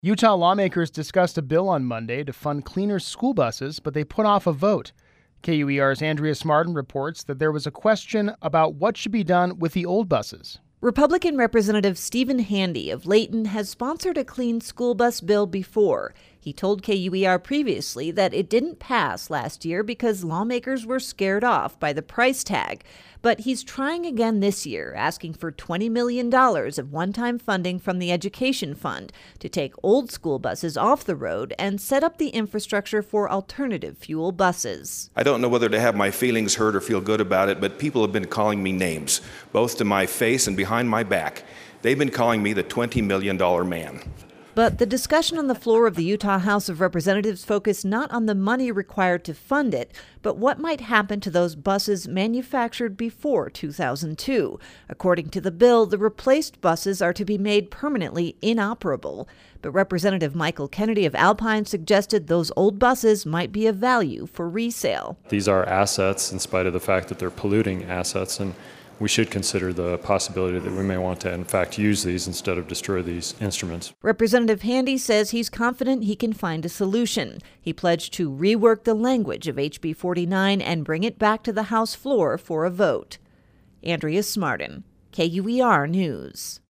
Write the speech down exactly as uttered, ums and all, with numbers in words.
Utah lawmakers discussed a bill on Monday to fund cleaner school buses, but they put off a vote. K U E R's Andrea Smartin reports that there was a question about what should be done with the old buses. Republican Representative Stephen Handy of Layton has sponsored a clean school bus bill before. He told K U E R previously that it didn't pass last year because lawmakers were scared off by the price tag. But he's trying again this year, asking for twenty million dollars of one-time funding from the Education Fund to take old school buses off the road and set up the infrastructure for alternative fuel buses. I don't know whether to have my feelings hurt or feel good about it, but people have been calling me names, both to my face and behind my back. They've been calling me the twenty million dollars man. But the discussion on the floor of the Utah House of Representatives focused not on the money required to fund it, but what might happen to those buses manufactured before two thousand two. According to the bill, the replaced buses are to be made permanently inoperable. But Representative Michael Kennedy of Alpine suggested those old buses might be of value for resale. These are assets in spite of the fact that they're polluting assets, and we should consider the possibility that we may want to, in fact, use these instead of destroy these instruments. Representative Handy says he's confident he can find a solution. He pledged to rework the language of H B forty-nine and bring it back to the House floor for a vote. Andrea Smartin, K U E R News.